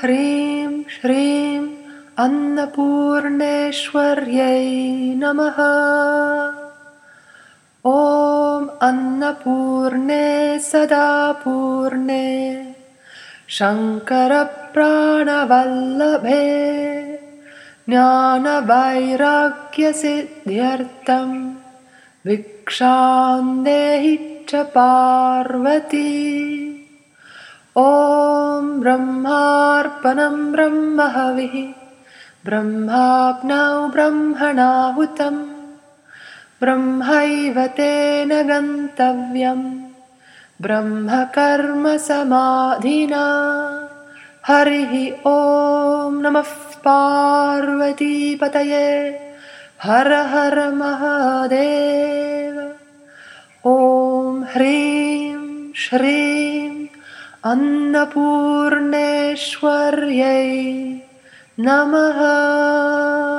ह्रीं श्रीं अन्नपूर्णेश्वर्यै नमः। ॐ अन्नपूर्णे सदा पूर्णे शङ्करप्राणवल्लभे ज्ञानवैराग्यसिद्ध्यर्थं भिक्षां देहि च पार्वती। ॐ ब्रह्मार्पणं ब्रह्महविः ब्रह्माग्नौ ब्रह्मणाहुतं ब्रह्मैव तेन गन्तव्यं ब्रह्मकर्म समाधिना। हरिः ॐ नमः पार्वतीपतये हर हर महादेव। ॐ ह्रीं श्रीं अन्नपूर्णेश्वर्यै नमः।